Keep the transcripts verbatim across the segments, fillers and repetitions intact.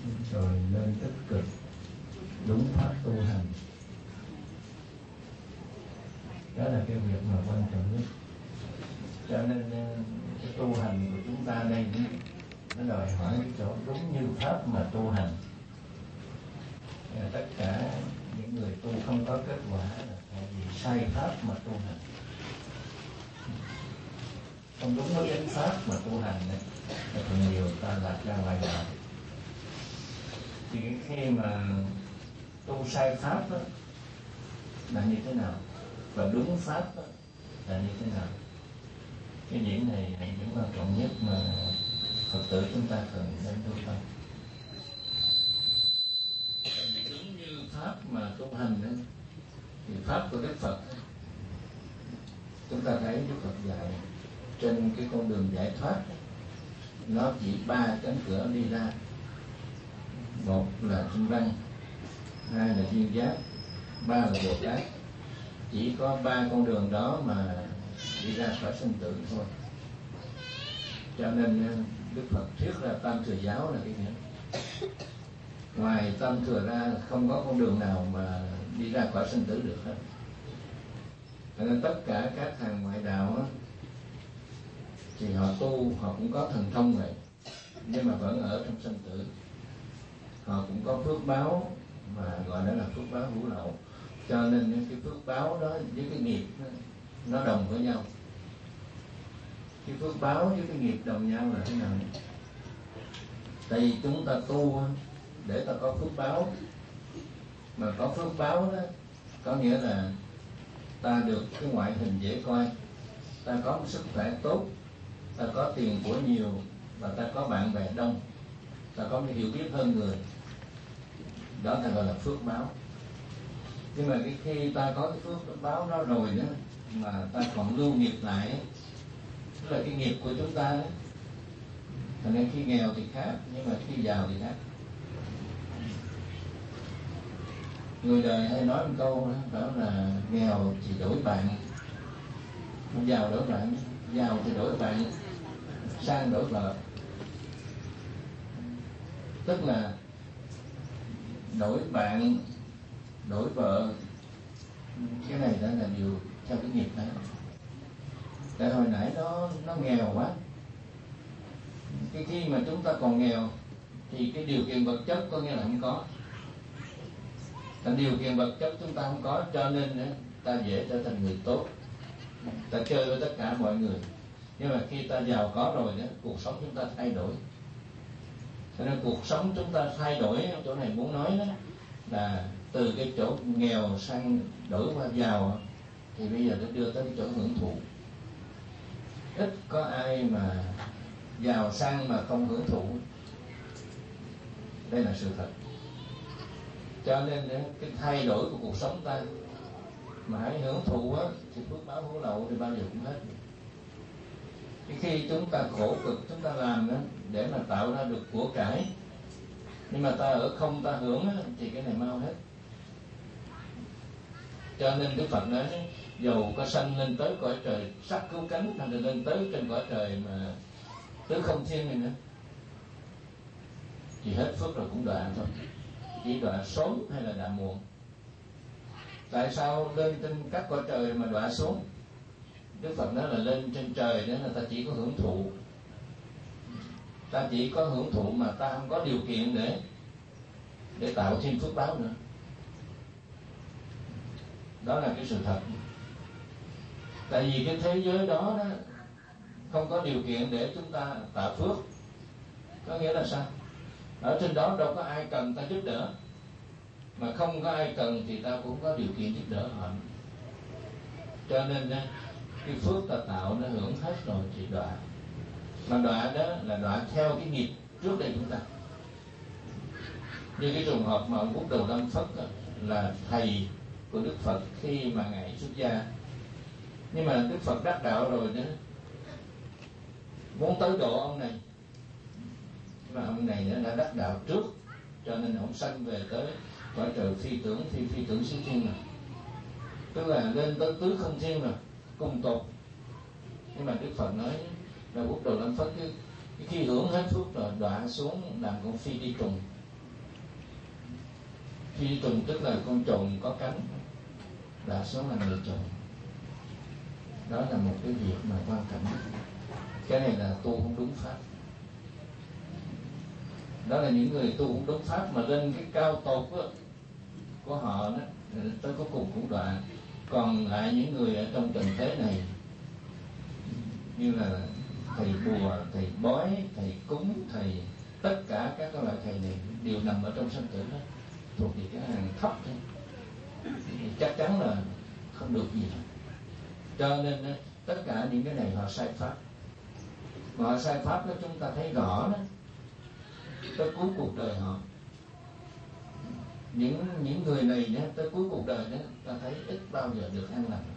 rồi nên tích cực đúng pháp tu hành. Đó là cái việc mà quan trọng nhất. Cho nên cái tu hành của chúng ta đây nó đòi hỏi cái chỗ đúng như pháp mà tu hành. Tất cả những người tu không có kết quả là tại vì sai pháp mà tu hành, không đúng với chánh pháp mà tu hành này, là phần nhiều ta lạc ra ngoài đạo. Thì khi mà tu sai pháp đó, là như thế nào, và đúng pháp đó, là như thế nào? Cái điểm này là điểm quan trọng nhất mà Phật tử chúng ta cần nên tu tâm. Đúng như pháp mà tu hành đó, thì pháp của Đức Phật đó, chúng ta thấy Đức Phật dạy trên cái con đường giải thoát đó, nó chỉ ba cánh cửa đi ra. Một là Thanh Văn, hai là Duyên Giác, ba là Bồ Tát. Chỉ có ba con đường đó mà đi ra khỏi sinh tử thôi. Cho nên Đức Phật thuyết ra Tam Thừa Giáo là cái nghĩa. Ngoài Tam Thừa ra không có con đường nào mà đi ra khỏi sinh tử được hết. Cho nên tất cả các hàng ngoại đạo đó, thì họ tu, họ cũng có thần thông này, nhưng mà vẫn ở trong sinh tử. Họ cũng có phước báo mà gọi đó là phước báo hữu lậu. Cho nên cái phước báo đó với cái nghiệp nó đồng với nhau. Cái phước báo với cái nghiệp đồng nhau là thế nào? Tại vì chúng ta tu để ta có phước báo. Mà có phước báo đó có nghĩa là ta được cái ngoại hình dễ coi, ta có một sức khỏe tốt, ta có tiền của nhiều, và ta có bạn bè đông, ta có một hiểu biết hơn người. Đó ta gọi là phước báo. Nhưng mà cái khi ta có cái phước báo đó rồi đó, mà ta còn lưu nghiệp lại, tức là cái nghiệp của chúng ta đó. Thành nên khi nghèo thì khác, nhưng mà khi giàu thì khác. Người đời hay nói một câu đó, đó là nghèo thì đổi bạn, không giàu đổi bạn, giàu thì đổi bạn, sang đổi vợ. Tức là đổi bạn, đổi vợ, cái này đó là điều theo cái nghiệp đó. Tại hồi nãy nó nó nghèo quá. Cái khi mà chúng ta còn nghèo thì cái điều kiện vật chất có nghĩa là không có. Thành điều kiện vật chất chúng ta không có, cho nên ta dễ trở thành người tốt, ta chơi với tất cả mọi người. Nhưng mà khi ta giàu có rồi đó, cuộc sống chúng ta thay đổi. Cho nên cuộc sống chúng ta thay đổi, chỗ này muốn nói đó là từ cái chỗ nghèo sang đổi qua giàu, thì bây giờ nó đưa tới cái chỗ hưởng thụ. Ít có ai mà giàu sang mà không hưởng thụ. Đây là sự thật. Cho nên cái thay đổi của cuộc sống ta mà hãy hưởng thụ á, thì phước báo hữu lậu thì bao giờ cũng hết. Cái khi chúng ta khổ cực, chúng ta làm đó để mà tạo ra được của cải, nhưng mà ta ở không ta hưởng á, thì cái này mau hết. Cho nên Đức Phật nói dầu có sanh lên tới cõi trời sắc cứu cánh, hay là lên tới trên cõi trời mà tứ không thiên này nữa, thì hết phước rồi cũng đọa thôi. Chỉ đọa sớm hay là đọa muộn. Tại sao lên trên các cõi trời mà đọa xuống? Đức Phật nói là lên trên trời đó là ta chỉ có hưởng thụ, ta chỉ có hưởng thụ mà ta không có điều kiện để để tạo thêm phước báo nữa. Đó là cái sự thật. Tại vì cái thế giới đó, đó không có điều kiện để chúng ta tạo phước. Có nghĩa là sao? Ở trên đó đâu có ai cần ta giúp đỡ, mà không có ai cần thì ta cũng có điều kiện giúp đỡ họ. Cho nên cái phước ta tạo nó hưởng hết rồi thì đọa. Mà đọa đó là đọa theo cái nghiệp trước đây chúng ta. Như cái trường hợp mà ông Úc Đầu Lâm Phất đó, là thầy của Đức Phật khi mà ngài xuất gia. Nhưng mà Đức Phật đắc đạo rồi đó, muốn tới độ ông này, mà ông này đã đắc đạo trước, cho nên ông sanh về tới cõi trời phi tưởng, phi phi tưởng xứ thiên rồi, tức là lên tới tứ không thiên rồi, cùng tột. Nhưng mà Đức Phật nói là Úc Đầu Lâm Phất cái, cái khi hưởng hết phước rồi đọa xuống làm con phi đi trùng, Phi trùng tức là con trùng có cánh, đa số là người trùng. Đó là một cái việc mà quan trọng. Cái này là tu không đúng pháp. Đó là những người tu không đúng pháp mà lên cái cao tột của, của họ đó, tới cuối cùng cũng đoạn. Còn lại những người ở trong trần thế này như là thầy bùa, thầy bói, thầy cúng, thầy tất cả các loại thầy này đều nằm ở trong sanh tử đó, thuộc về cái hàng thấp thôi, chắc chắn là không được gì hết. Cho nên tất cả những cái này họ sai pháp. Mà họ sai pháp đó chúng ta thấy rõ đó, tới cuối cuộc đời họ, những những người này nhé, tới cuối cuộc đời đó ta thấy ít bao giờ được an lành.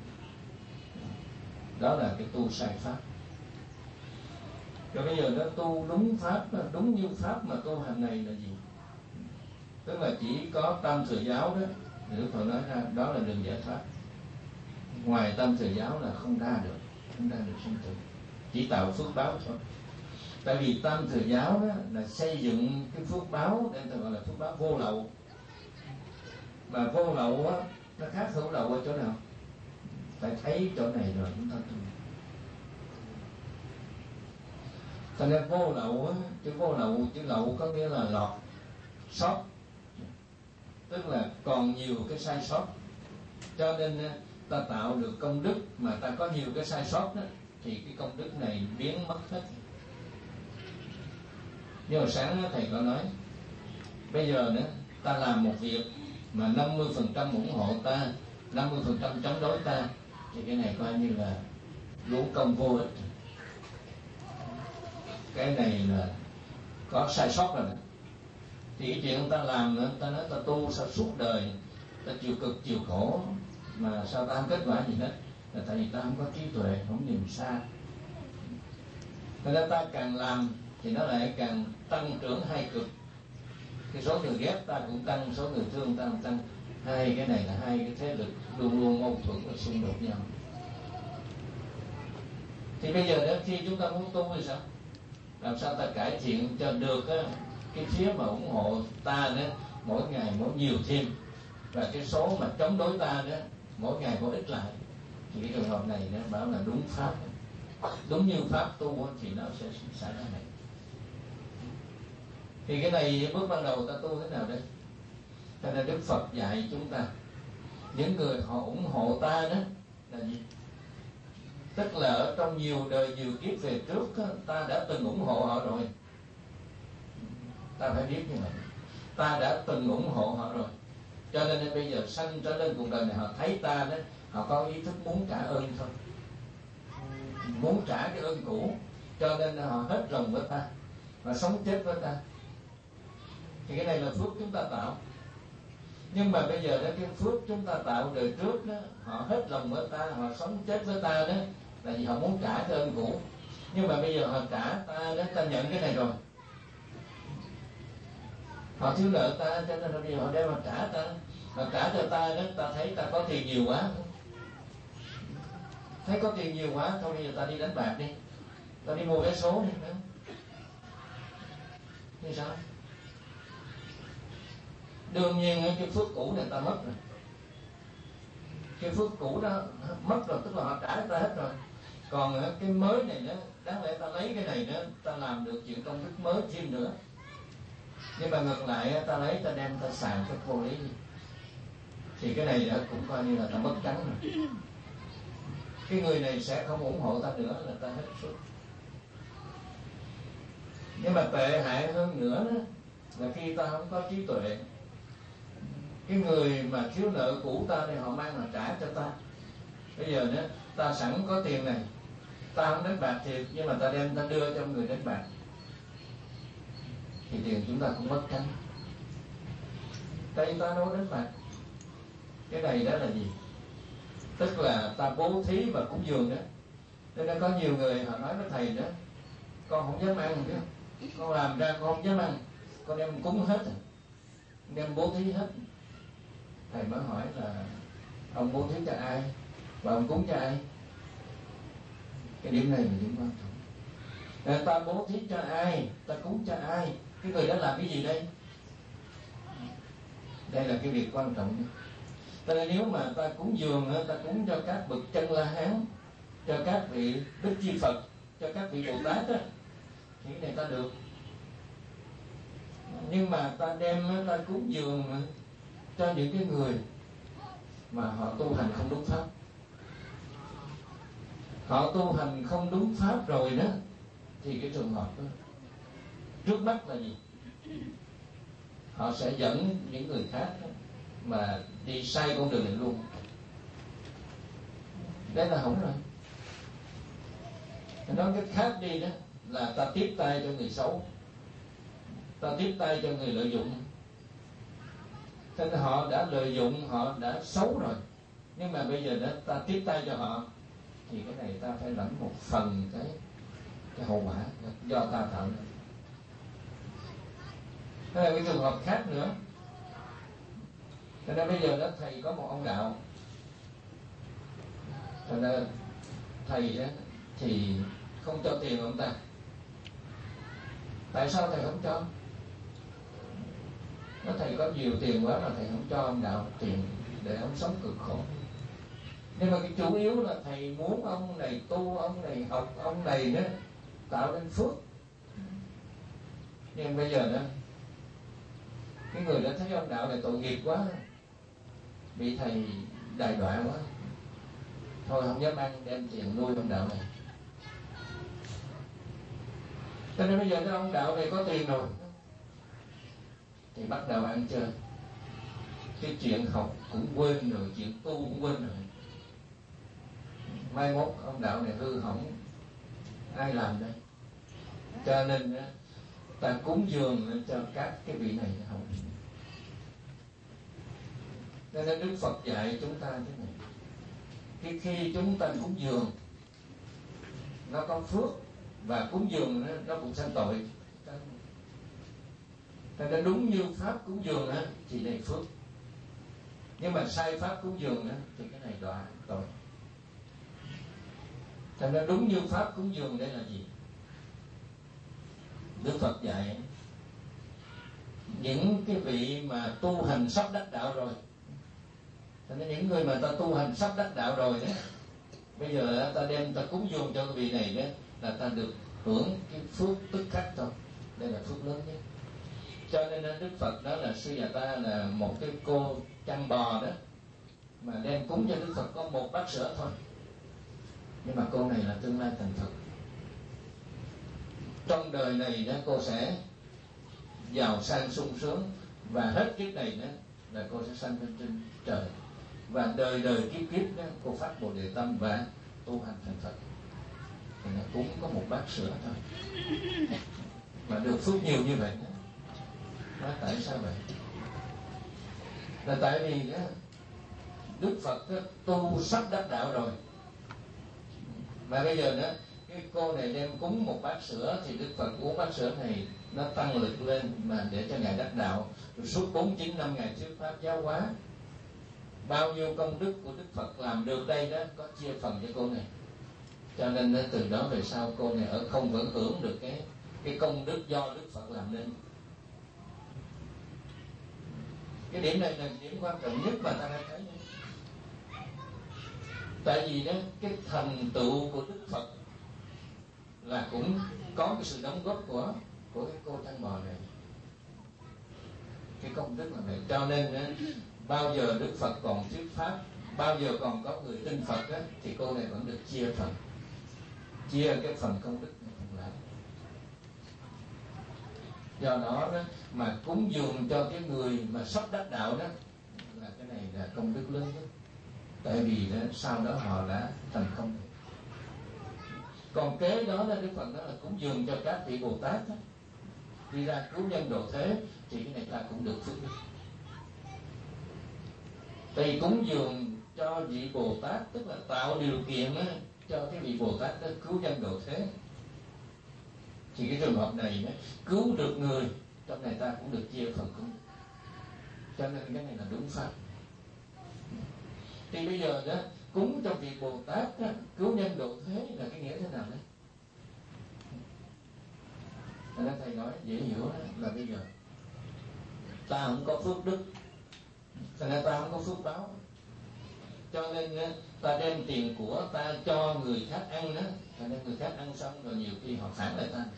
Đó là cái tu sai pháp. Rồi bây giờ nó tu đúng pháp, đúng như pháp mà tu hành này là gì? Tức là chỉ có tam thừa giáo đó, Đức Phật nói ra đó là đường giải thoát. Ngoài tam thừa giáo là không ra được, không ra được sinh tử, chỉ tạo phước báo thôi. Tại vì tam thừa giáo đó là xây dựng cái phước báo, nên ta gọi là phước báo vô lậu. Mà vô lậu á, nó khác hữu lậu ở chỗ nào? Phải thấy chỗ này rồi chúng ta tu. Thành ra vô lậu á, chữ vô lậu, chữ lậu có nghĩa là lọt, sót, tức là còn nhiều cái sai sót. Cho nên ta tạo được công đức mà ta có nhiều cái sai sót đó, thì cái công đức này biến mất hết. Nhưng mà sáng thầy có nói, bây giờ nữa ta làm một việc mà năm mươi phần trăm ủng hộ ta, năm mươi phần trăm chống đối ta, thì cái này coi như là lũ công vô ích. Cái này là có sai sót rồi. Thì cái chuyện ta làm nữa, ta nói ta tu sao suốt đời ta chịu cực chịu khổ mà sao ta không kết quả gì hết, là tại vì ta không có trí tuệ, không nhìn xa. Nên là ta càng làm thì nó lại càng tăng trưởng hai cực. Cái số người ghét ta cũng tăng, số người thương ta cũng tăng. Hai cái này là hai cái thế lực luôn luôn mâu thuẫn và xung đột nhau. Thì bây giờ đó, khi chúng ta muốn tu thì sao? Làm sao ta cải thiện cho được á, cái phía mà ủng hộ ta đó mỗi ngày mỗi nhiều thêm, và cái số mà chống đối ta đó mỗi ngày mỗi ít lại. Thì cái trường hợp này nó bảo là đúng pháp, đúng như pháp tu thì nó sẽ xảy ra này. Thì cái này bước ban đầu ta tu thế nào đây? Cho nên Đức Phật dạy chúng ta, những người họ ủng hộ ta đó là gì? Tức là ở trong nhiều đời nhiều kiếp về trước đó, ta đã từng ủng hộ họ rồi. Ta phải biết như vậy, ta đã từng ủng hộ họ rồi. Cho nên bây giờ sanh trở lên cuộc đời này, họ thấy ta đó, họ có ý thức muốn trả ơn thôi, muốn trả cái ơn cũ. Cho nên họ hết lòng với ta và sống chết với ta. Thì cái này là phước chúng ta tạo. Nhưng mà bây giờ đó, cái phước chúng ta tạo đời trước đó, họ hết lòng với ta, họ sống chết với ta đó, là vì họ muốn trả cái ơn cũ. Nhưng mà bây giờ họ trả ta đó, ta nhận cái này rồi, họ thiếu nợ ta, cho nên bây giờ họ đem họ trả ta. Họ trả cho ta đó, ta thấy ta có tiền nhiều quá, thấy có tiền nhiều quá, thôi bây giờ ta đi đánh bạc đi, ta đi mua vé số đi. Như sao? Đương nhiên cái phước cũ này ta mất rồi. Cái phước cũ đó mất rồi, tức là họ trả ta hết rồi. Còn cái mới này nữa, đáng lẽ ta lấy cái này nữa, ta làm được chuyện công đức mới thêm nữa. Nhưng mà ngược lại ta lấy, ta đem ta xài cái vô lý. Thì cái này cũng coi như là ta mất trắng rồi. Cái người này sẽ không ủng hộ ta nữa, là ta hết phước. Nhưng mà tệ hại hơn nữa đó, là khi ta không có trí tuệ, cái người mà thiếu nợ cũ ta thì họ mang là trả cho ta. Bây giờ nữa ta sẵn có tiền này, ta không đánh bạc thiệt, nhưng mà ta đem ta đưa cho người đánh bạc, thì tiền chúng ta cũng mất trắng. Tại vì ta đâu đánh bạc. Cái này đó là gì? Tức là ta bố thí và cúng dường đó. Nên đã có nhiều người họ nói với thầy đó, con không dám ăn chứ, con làm ra con không dám ăn, con đem cúng hết, đem bố thí hết. Thầy mới hỏi là ông bố thí cho ai và ông cúng cho ai? Cái điểm này là điểm quan trọng. Là ta bố thí cho ai, ta cúng cho ai, cái người đó làm cái gì đây? Đây là cái việc quan trọng nhất. Cho nên nếu mà ta cúng dường, ta cúng cho các bậc chân La Hán, cho các vị Đức Chi Phật, cho các vị Bồ Tát á, thì cái này ta được. Nhưng mà ta đem ta cúng dường cho những cái người mà họ tu hành không đúng pháp, họ tu hành không đúng pháp rồi đó, thì cái trường hợp đó trước mắt là gì? Họ sẽ dẫn những người khác đó, mà đi sai con đường này luôn. Đấy là hỏng rồi. Nói cách khác đi đó, là ta tiếp tay cho người xấu, ta tiếp tay cho người lợi dụng. Thế nên họ đã lợi dụng, họ đã xấu rồi, nhưng mà bây giờ đó ta tiếp tay cho họ, thì cái này ta phải lãnh một phần cái cái hậu quả do ta tạo ra. Thế là cái trường hợp khác nữa. Cho nên bây giờ đó thầy có một ông đạo, cho nên thầy đó thì không cho tiền ông ta. Tại sao thầy không cho? Nói thầy có nhiều tiền quá mà thầy không cho ông đạo tiền để ông sống cực khổ. Nhưng mà cái chủ yếu là thầy muốn ông này tu, ông này học, ông này nữa tạo nên phước. Nhưng bây giờ đó cái người đã thấy ông đạo này tội nghiệp quá, bị thầy đày đọa quá, thôi không dám ăn, đem tiền nuôi ông đạo này. Cho nên bây giờ cái ông đạo này có tiền rồi thì bắt đầu ăn chơi. Cái chuyện học cũng quên rồi, chuyện tu cũng quên rồi. Mai mốt ông đạo này hư hỏng, ai làm đây? Cho nên ta cúng dường cho các cái vị này không. Cho nên Đức Phật dạy chúng ta thế này: cái khi chúng ta cúng dường, nó có phước, và cúng dường nó, nó cũng sanh tội. Cho nên đúng như pháp cúng dường á, thì này phước. Nhưng mà sai pháp cúng dường á, thì cái này đọa tội. Cho nên đúng như pháp cúng dường đây là gì? Đức Phật dạy những cái vị mà tu hành sắp đắc đạo rồi, cho nên những người mà ta tu hành sắp đắc đạo rồi đó, bây giờ ta đem ta cúng dường cho cái vị này đó, là ta được hưởng cái phước tức khắc thôi. Đây là phước lớn nhất. Cho nên Đức Phật đó là sư già ta là một cái cô chăn bò đó, mà đem cúng cho Đức Phật có một bát sữa thôi, nhưng mà cô này là tương lai thành Phật. Trong đời này đó cô sẽ giàu sang sung sướng, và hết kiếp này đó là cô sẽ sanh lên trên trời, và đời đời kiếp kiếp đó cô phát bồ đề tâm và tu hành thành Phật. Thì nó cũng có một bát sữa thôi mà được phước nhiều như vậy đó. Nói tại sao vậy? Là tại vì đó, Đức Phật đó, tu sắp đắc đạo rồi, mà bây giờ đó cái cô này đem cúng một bát sữa, thì Đức Phật uống bát sữa này nó tăng lực lên mà để cho ngài đắc đạo. Rồi suốt bốn mươi chín năm ngài thuyết pháp giáo hóa, bao nhiêu công đức của Đức Phật làm được đây đó có chia phần cho cô này. Cho nên từ đó về sau cô này ở không vẫn hưởng được cái cái công đức do Đức Phật làm nên. Cái điểm này là điểm quan trọng nhất mà ta đã thấy. Tại vì đó cái thành tựu của Đức Phật là cũng có cái sự đóng góp của của cái cô chăn bò này, cái công đức là vậy. Cho nên đó, bao giờ Đức Phật còn thuyết pháp, bao giờ còn có người tin Phật đó, thì cô này vẫn được chia phần, chia cái phần công đức này phần lại. Do đó, đó mà cúng dường cho cái người mà sắp đắc đạo đó, là cái này là công đức lớn nhất. Tại vì đó, sau đó họ đã thành công. Còn kế đó là Đức Phật đó là cúng dường cho các vị Bồ Tát đó, đi ra cứu nhân độ thế, thì cái này ta cũng được phước đức. Thì cúng dường cho vị Bồ Tát tức là tạo điều kiện đó, cho cái vị Bồ Tát đó cứu nhân độ thế, thì cái trường hợp này đó, cứu được người, trong này ta cũng được chia phần cúng. Cho nên cái này là đúng pháp. Thì bây giờ đó cúng cho vị Bồ Tát đó, cứu nhân độ thế là cái nghĩa thế nào đấy? Nên thầy nói dễ hiểu đó, là bây giờ ta không có phước đức, Thành ra ta không có phước báo. Cho nên ta đem tiền của ta cho người khác ăn đó, thành ra người khác ăn xong rồi nhiều khi họ phản lại ta.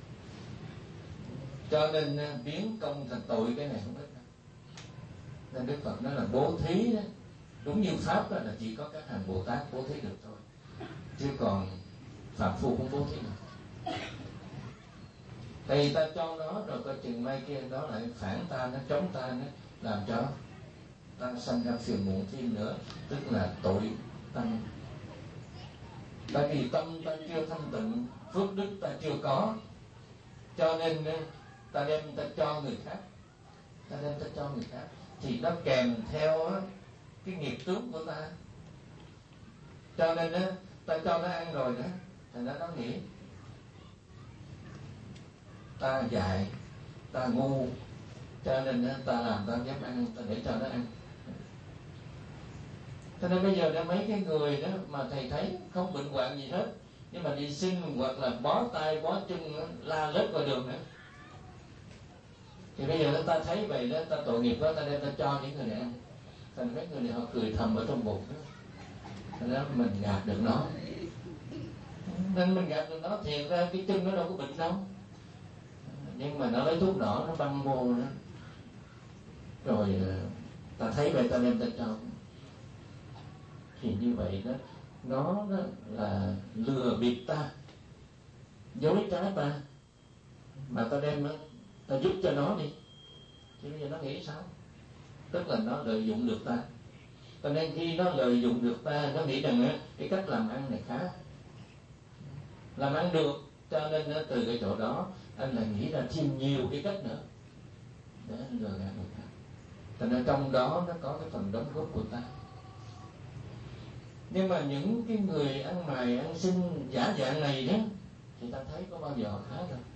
Cho nên biến công thành tội, cái này không ít đâu. Nên Đức Phật nói là bố thí đó, đúng như pháp đó là chỉ có các hàng Bồ Tát bố thí được thôi, chứ còn phạm phu không bố thí được. Thì ta cho nó rồi coi chừng mai kia đó lại phản ta, nó chống ta, nó làm cho ta sanh ra phiền muộn thêm nữa, tức là tội tăng. Tại vì tâm ta chưa thanh tịnh, phước đức ta chưa có, cho nên ta đem ta cho người khác, ta đem ta cho người khác thì nó kèm theo cái nghiệp tướng của ta. Cho nên ta cho nó ăn rồi nữa, thành ra nó nghĩ ta dại, ta ngu, cho nên ta làm ta dám ăn, ta để cho nó ăn. Cho nên bây giờ đã mấy cái người đó mà thầy thấy không bệnh hoạn gì hết, nhưng mà đi xin hoặc là bó tay bó chân la lết ngoài đường nữa, thì bây giờ ta thấy vậy đó, ta tội nghiệp đó, ta đem ta cho những người này ăn. Thành mấy người này họ cười thầm ở trong bụng đó, thành ra mình gạt được nó. Nên mình gạt được nó, thiệt ra cái chân nó đâu có bệnh đâu, nhưng mà nó lấy thuốc đỏ nó băng vô đó, rồi ta thấy vậy ta đem ta cho. Thì như vậy đó, nó đó là lừa bịp ta, dối trá ta, mà ta đem nó, ta giúp cho nó đi, thì bây giờ nó nghĩ sao? Tức là nó lợi dụng được ta. Cho nên khi nó lợi dụng được ta, nó nghĩ rằng cái cách làm ăn này khá, làm ăn được, cho nên từ cái chỗ đó anh lại nghĩ ra thêm nhiều cái cách nữa để anh lừa gạt người khác. Cho nên trong đó nó có cái phần đóng góp của ta. Nhưng mà những cái người ăn mày ăn xin giả dạng này đó, thì ta thấy có bao giờ họ khá đâu.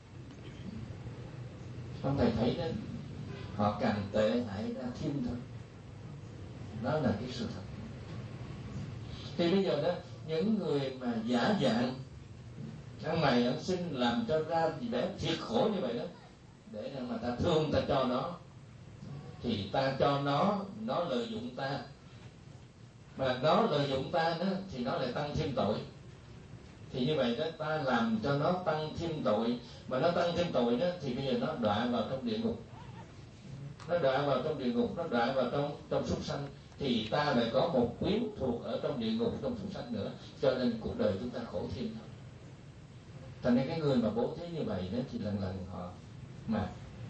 Không thầy thấy đó, họ càng tệ hại ra thêm thôi. Đó là cái sự thật. Thì bây giờ đó, những người mà giả dạng ăn mày ăn xin làm cho ra gì để thiệt khổ như vậy đó, để mà ta thương ta cho nó, thì ta cho nó, nó lợi dụng ta, mà nó lợi dụng ta đó, thì nó lại tăng thêm tội. Thì như vậy đó, ta làm cho nó tăng thêm tội, mà nó tăng thêm tội đó, thì bây giờ nó đọa vào trong địa ngục, nó đọa vào trong địa ngục, nó đọa vào trong trong súc sanh, thì ta lại có một quyến thuộc ở trong địa ngục, trong súc sanh nữa, cho nên cuộc đời chúng ta khổ thêm thôi. Thành nên cái người mà bố thí như vậy đó, thì lần lần họ mà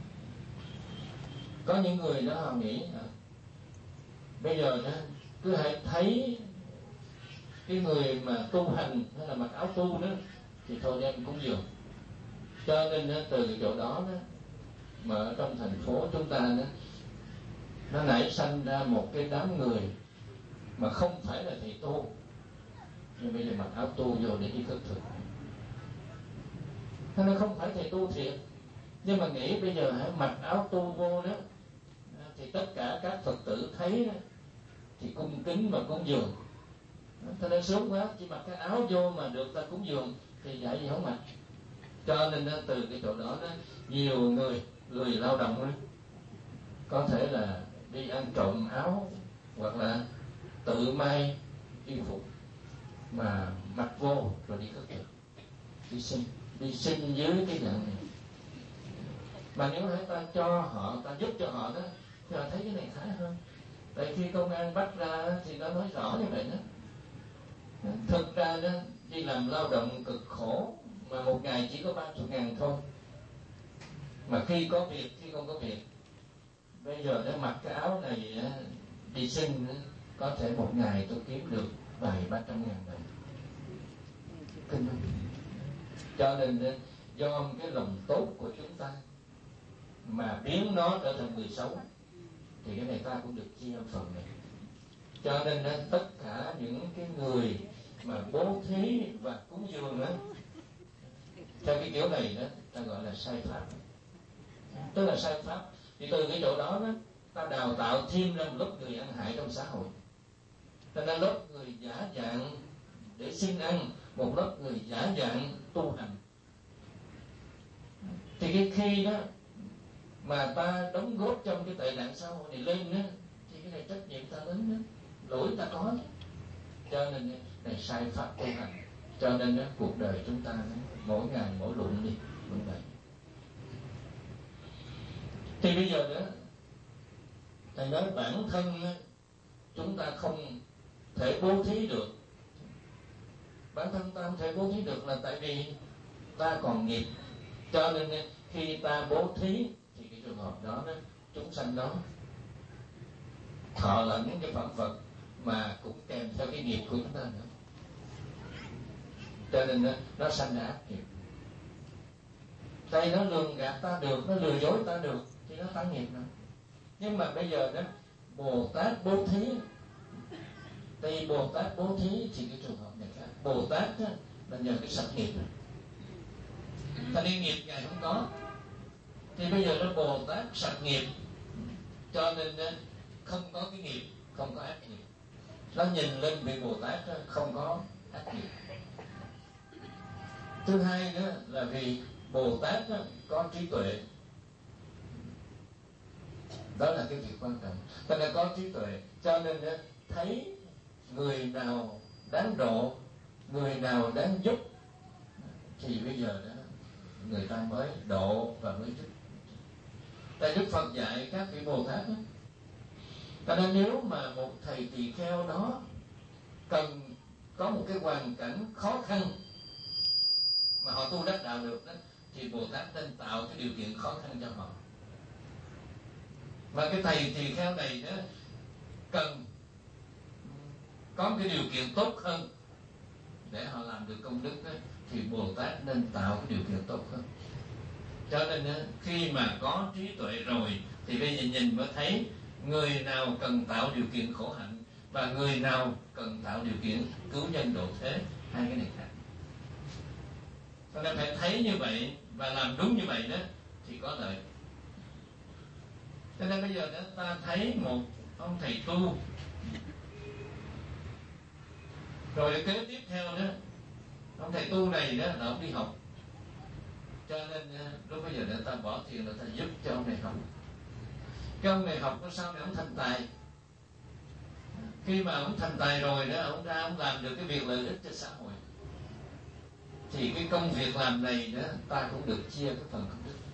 có những người đó họ nghĩ à, bây giờ đó cứ hãy thấy cái người mà tu hành hay là mặc áo tu đó thì thôi đem cúng dường. Cho nên đó, từ cái chỗ đó đó mà ở trong thành phố chúng ta đó, nó nảy sanh ra một cái đám người mà không phải là thầy tu, nhưng bây giờ mặc áo tu vô để đi khất thực. Thế nên không phải thầy tu thiệt, nhưng mà nghĩ bây giờ hãy mặc áo tu vô đó, thì tất cả các Phật tử thấy đó, thì cung kính mà cúng dường. Thế nên sướng quá, chỉ mặc cái áo vô mà được ta cúng dường, thì dạy gì không mặc. Cho nên từ cái chỗ đó, đó nhiều người người lao động đó, có thể là đi ăn trộm áo, hoặc là tự may y phục mà mặc vô rồi đi khất thực, đi xin đi xin dưới cái dạng này. Mà nếu hãy ta cho họ, ta giúp cho họ đó, thì họ thấy cái này khá hơn. Tại khi công an bắt ra thì nó nói rõ như vậy đó. Thực ra đó, đi làm lao động cực khổ, mà một ngày chỉ có ba mươi ngàn thôi. Mà khi có việc, khi không có việc, bây giờ để mặc cái áo này đi xin, có thể một ngày tôi kiếm được vài ba trăm ngàn đồng. Kinh không? Cho nên do cái lòng tốt của chúng ta mà biến nó trở thành người xấu, thì cái này ta cũng được chia phần này. Cho nên tất cả những cái người mà bố thí và cúng dường đó, theo cái kiểu này đó, ta gọi là sai pháp. Tức là sai pháp. Thì từ cái chỗ đó, đó ta đào tạo thêm ra một lớp người ăn hại trong xã hội. Cho nên lớp người giả dạng để xin ăn, một lớp người giả dạng tu hành. Thì cái khi đó mà ta đóng góp trong cái tệ nạn xã hội này lên á, thì cái này trách nhiệm ta lớn đó, lỗi ta có chứ. Cho nên này sai pháp tu hành, cho nên đó, cuộc đời chúng ta đó, mỗi ngày mỗi lụng đi cũng vậy. Thì bây giờ đó thầy nói bản thân đó, chúng ta không thể bố thí được. Bản thân ta không thể bố thí được là tại vì ta còn nghiệp. Cho nên khi ta bố thí thì cái trường hợp đó, đó chúng sanh đó thọ lẫn cái phẩm Phật mà cũng kèm theo cái nghiệp của chúng ta nữa. Cho nên nó, nó sanh ra ác nghiệp. Tại nó lường gạt ta được, nó lừa dối ta được thì nó tăng nghiệp nữa. Nhưng mà bây giờ đó Bồ Tát bố thí, tại Bồ Tát bố thí thì cái trường hợp này khác. Bồ Tát đó, là nhờ cái sạch nghiệp này. Ta nên nghiệp Ngài không có, thì bây giờ nó Bồ Tát sạch nghiệp, cho nên không có cái nghiệp, không có ác nghiệp. Nó nhìn lên vị Bồ Tát đó, không có ác nghiệp. Thứ hai nữa là vì Bồ Tát đó, có trí tuệ. Đó là cái việc quan trọng. Ta đã có trí tuệ, cho nên đó, thấy người nào đáng độ, người nào đáng giúp, thì bây giờ đó người ta mới độ và mới giúp. Tại Đức Phật dạy các vị Bồ Tát đó, cho nên nếu mà một thầy tỳ kheo đó cần có một cái hoàn cảnh khó khăn mà họ tu đắc đạo được đó, thì Bồ Tát nên tạo cái điều kiện khó khăn cho họ. Và cái thầy tỳ kheo này đó cần có cái điều kiện tốt hơn để họ làm được công đức đó, thì Bồ Tát nên tạo cái điều kiện tốt hơn. Cho nên đó, khi mà có trí tuệ rồi thì bây giờ nhìn mới thấy người nào cần tạo điều kiện khổ hạnh và người nào cần tạo điều kiện cứu nhân độ thế, hai cái này khác. Cho nên phải thấy như vậy và làm đúng như vậy đó thì có lợi. Cho nên bây giờ đó ta thấy một ông thầy tu, rồi kế tiếp theo đó ông thầy tu này đó là ông đi học, cho nên lúc bây giờ ta bỏ tiền là ta giúp cho ông này học. Cái ông này học có sao để ông thành tài. Khi mà ông thành tài rồi đó, ông ra ông làm được cái việc lợi ích cho xã hội, thì cái công việc làm này đó ta cũng được chia cái phần công đức.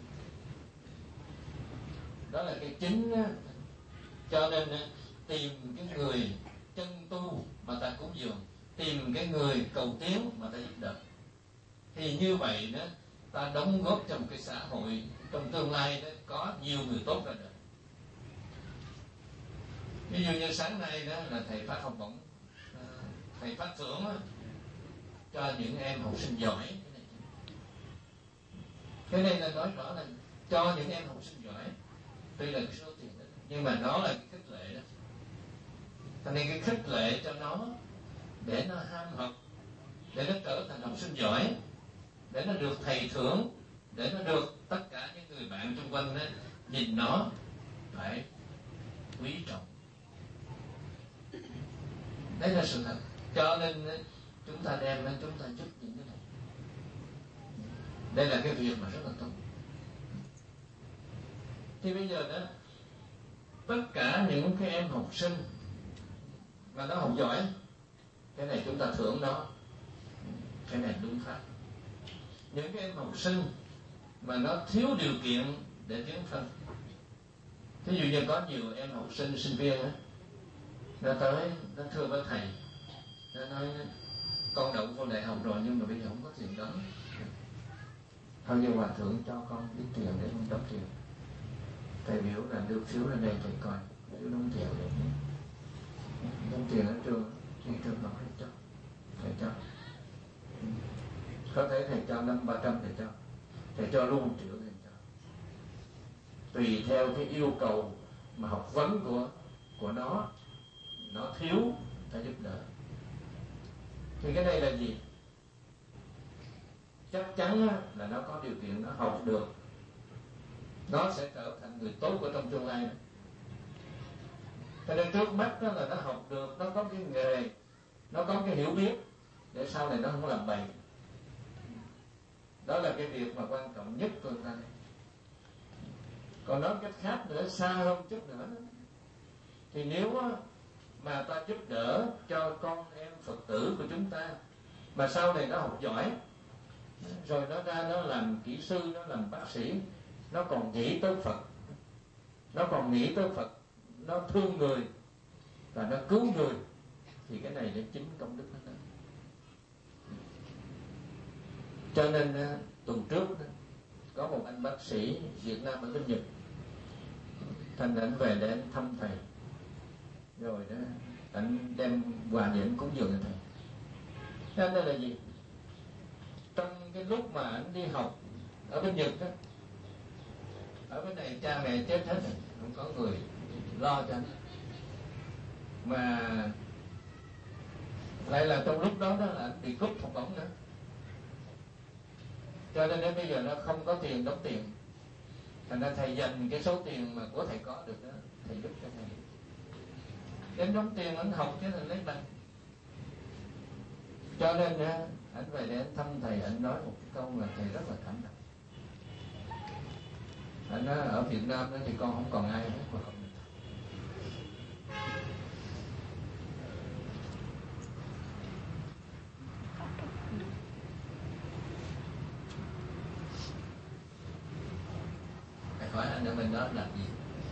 Đó là cái chính đó. Cho nên tìm cái người chân tu mà ta cúng dường, tìm cái người cầu tiến mà ta giúp đỡ, thì như vậy đó ta đóng góp trong cái xã hội trong tương lai đó có nhiều người tốt ra được. Ví dụ như sáng nay đó là thầy phát học bổng, thầy phát thưởng đó, cho những em học sinh giỏi. Cái này là nói rõ là cho những em học sinh giỏi, tuy là cái số tiền đó, nhưng mà nó là cái khích lệ đó. Cho nên cái khích lệ cho nó để nó ham học, để nó trở thành học sinh giỏi, để nó được thầy thưởng, để nó được tất cả những người bạn xung quanh đó, nhìn nó phải quý trọng. Đấy là sự thật. Cho nên chúng ta đem đến chúng ta giúp những cái này. Đây là cái việc mà rất là tốt. Thì bây giờ đó tất cả những cái em học sinh mà nó học giỏi, cái này chúng ta thưởng nó, cái này đúng pháp. Những cái em học sinh mà nó thiếu điều kiện để tiến thân, ví dụ như có nhiều em học sinh sinh viên á, nó tới nó thưa với thầy, nó nói con đậu vô đại học rồi nhưng mà bây giờ không có tiền đóng, thôi như hòa thượng cho con ít tiền để con đóng tiền. Thầy biểu là đưa phiếu lên đây thầy coi phiếu đóng tiền để đóng tiền ở trường, thì trường học thầy cho, thầy cho. Có thể thầy cho năm ba trăm thầy cho, thầy cho luôn triệu thầy cho, tùy theo cái yêu cầu mà học vấn của của nó nó thiếu ta giúp đỡ. Thì cái này là gì? Chắc chắn là nó có điều kiện, nó học được, nó sẽ trở thành người tốt ở trong tương lai. Cho nên trước mắt đó là nó học được, nó có cái nghề, nó có cái hiểu biết để sau này nó không làm bậy. Đó là cái việc mà quan trọng nhất của người ta. Còn nói cách khác nữa, xa hơn chút nữa, thì nếu mà ta giúp đỡ cho con em Phật tử của chúng ta mà sau này nó học giỏi, rồi nó ra nó làm kỹ sư, nó làm bác sĩ, nó còn nghĩ tới Phật, nó còn nghĩ tới Phật, nó thương người và nó cứu người, thì cái này là chính công đức đó. Cho nên tuần trước có một anh bác sĩ Việt Nam ở bên Nhật, thành ảnh về để anh thăm thầy, rồi đó anh đem quà để anh cúng dường thầy. Thế nên là gì? Trong cái lúc mà anh đi học ở bên Nhật đó, ở bên này cha mẹ chết hết rồi, không có người lo cho anh, mà lại là trong lúc đó đó là anh bị cúp học bổng nữa, cho nên đến bây giờ nó không có tiền đóng tiền. Thành ra thầy dành cái số tiền mà của thầy có được đó, thầy giúp cho thầy đến đóng tiền anh học chứ thầy lấy bằng. Cho nên á, anh về để anh thăm thầy, anh nói một câu là thầy rất là cảm động. Anh nói ở Việt Nam đó thì con không còn ai hết mà không được. Thầy hỏi anh ở bên đó làm gì?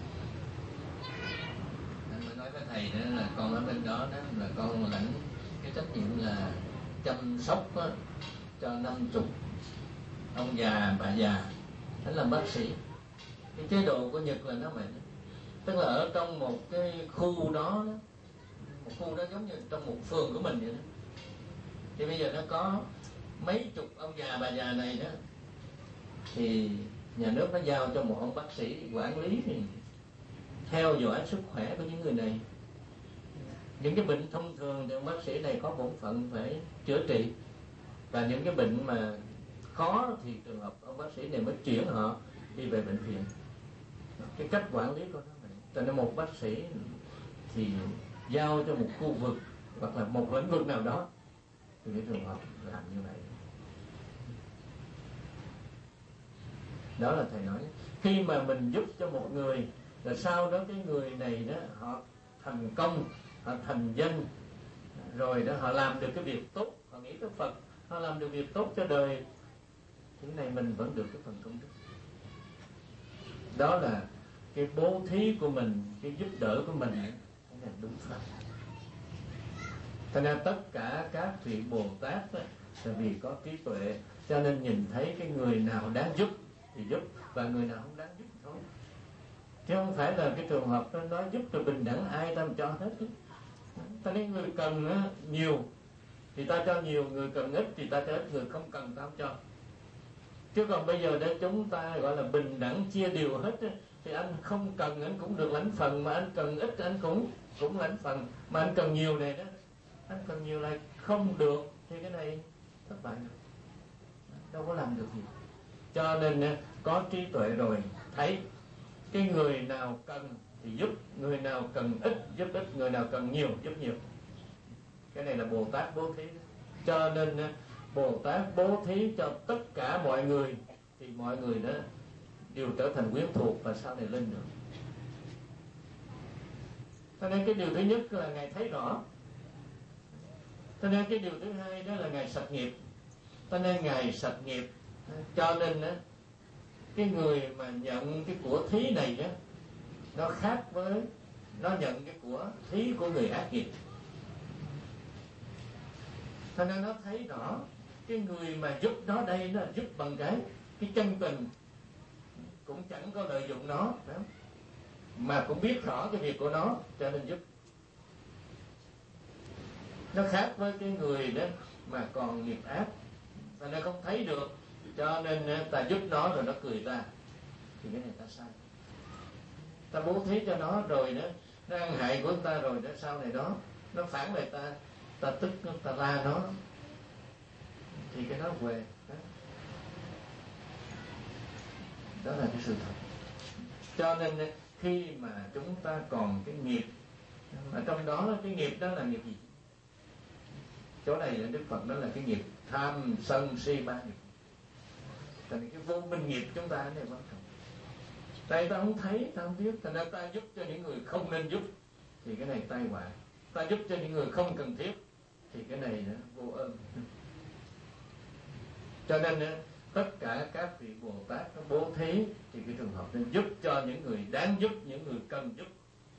Anh mới nói với thầy đó là con ở bên đó, đó là con lãnh cái trách nhiệm là chăm sóc đó, cho năm chục ông già bà già. Anh làm bác sĩ. Cái chế độ của Nhật là nó vậy, tức là ở trong một cái khu đó, một khu đó giống như trong một phường của mình vậy đó, thì bây giờ nó có mấy chục ông già bà già này đó, thì nhà nước nó giao cho một ông bác sĩ quản lý, thì theo dõi sức khỏe của những người này. Những cái bệnh thông thường thì ông bác sĩ này có bổn phận phải chữa trị, và những cái bệnh mà khó thì trường hợp ông bác sĩ này mới chuyển họ đi về bệnh viện. Cái cách quản lý của nó vậy. Cho nên một bác sĩ thì giao cho một khu vực hoặc là một lĩnh vực nào đó, thì cái trường hợp làm như vậy. Đó là thầy nói, khi mà mình giúp cho một người, rồi sau đó cái người này đó họ thành công, họ thành danh, rồi đó họ làm được cái việc tốt, họ nghĩ tới Phật, họ làm được việc tốt cho đời, thì này mình vẫn được cái phần công đức. Đó là cái bố thí của mình, cái giúp đỡ của mình, cái là đúng pháp. Cho nên tất cả các vị Bồ Tát đó, là vì có trí tuệ, cho nên nhìn thấy cái người nào đáng giúp thì giúp, và người nào không đáng giúp thôi. Chứ không phải là cái trường hợp nó nói giúp rồi bình đẳng ai ta cho hết. Ta nên người cần đó, nhiều thì ta cho nhiều, người cần ít thì ta cho ít, người không cần ta không cho. Chứ còn bây giờ để chúng ta gọi là bình đẳng chia đều hết, thì anh không cần anh cũng được lãnh phần, mà anh cần ít anh cũng cũng lãnh phần, mà anh cần nhiều này đó, anh cần nhiều lại không được, thì cái này thất bại rồi, đâu có làm được gì. Cho nên có trí tuệ rồi, thấy cái người nào cần thì giúp, người nào cần ít giúp ít, người nào cần nhiều giúp nhiều. Cái này là Bồ Tát bố thí. Cho nên Bồ Tát bố thí cho tất cả mọi người, thì mọi người đó đều trở thành quyến thuộc và sau này lên được. Cho nên cái điều thứ nhất là Ngài thấy rõ. Cho nên cái điều thứ hai đó là Ngài sạch nghiệp. Cho nên Ngài sạch nghiệp. Cho nên đó, cái người mà nhận cái của thí này đó, nó khác với nó nhận cái của thí của người ác nghiệp. Cho nên nó thấy rõ cái người mà giúp nó đây nó giúp bằng cái cái chân tình, cũng chẳng có lợi dụng nó đó, mà cũng biết rõ cái việc của nó cho nên giúp. Nó khác với cái người đó mà còn nghiệp ác, và nó không thấy được, cho nên ta giúp nó rồi nó cười ta, thì cái này ta sai. Ta bố thí cho nó rồi đó, nó ăn hại của người ta rồi đó, sau này đó nó phản lại ta, ta tức nó, ta la nó, thì cái đó về đó. Đó là cái sự thật. Cho nên khi mà chúng ta còn cái nghiệp, mà trong đó cái nghiệp đó là nghiệp gì? Chỗ này là Đức Phật đó là cái nghiệp tham sân si ba nghiệp. Cho nên cái vô minh nghiệp chúng ta này quan trọng. Tại ta không thấy, ta không biết, thành ra ta giúp cho những người không nên giúp thì cái này tai họa. Ta giúp cho những người không cần thiết thì cái này nữa vô ơn. Cho nên tất cả các vị Bồ Tát nó bố thí thì cái trường hợp nên giúp cho những người đáng giúp, những người cần giúp.